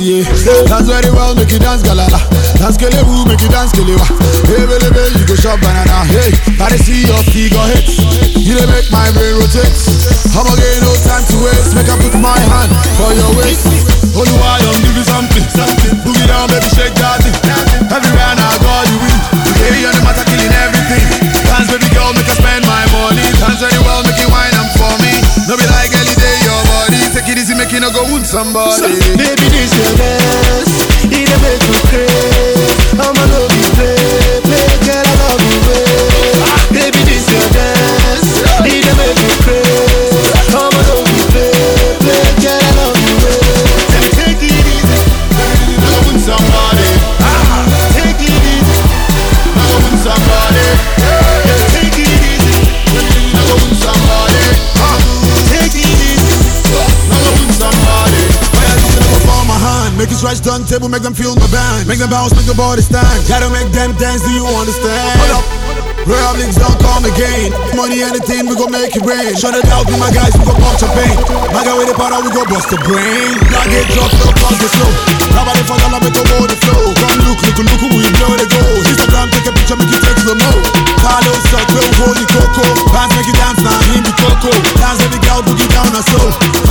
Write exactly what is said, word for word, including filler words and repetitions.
yeah. Dance very well, make you dance galala. Dance kelebu, make you dance kelewa. Hey, baby, baby, you go shop banana. Hey, I see your figure hits. You dey make my brain rotate. I'ma get no time to waste. Make I put my hand for your waist. Only why I'm giving something, something. Boogie down, baby, shake that thing. Everywhere now, God, you win. Today on the matter, killing everything. Dance, baby girl, make I spend my money. Dance very well, make it wine and for me. No be like any day, your body. Take it easy, make it no go wound somebody. So, baby, this your dance. It a make you crazy. I'ma love you, play, play, girl, I love you, play. Baby, this your dance. It a make you crazy. I'ma love you, play, play, girl, I love you, play. Take it easy. No go wound somebody. Ah, take it easy. No go wound somebody. Take it easy. No go wound somebody. Take it easy. No go wound somebody. For my hand, make it stretch turntable, make them feel my band. Make them bounce, make the body stand. Gotta make them dance, do you understand? Hold up, real links don't come again. Money, anything, we gon' make it rain. Shut it out, be my guys, we gon' pump champagne. My guy with the powder, we gon' bust the brain. Blood get dropped, so pause the slow. Nobody for the love, make the body flow. Come look, look, look, we blow the gold. Instagram, take a picture, make it take slow mo. Carlo, suck, real holy coco. Bands make it dance now, him the coco. Dance every girl, boogie down her soul.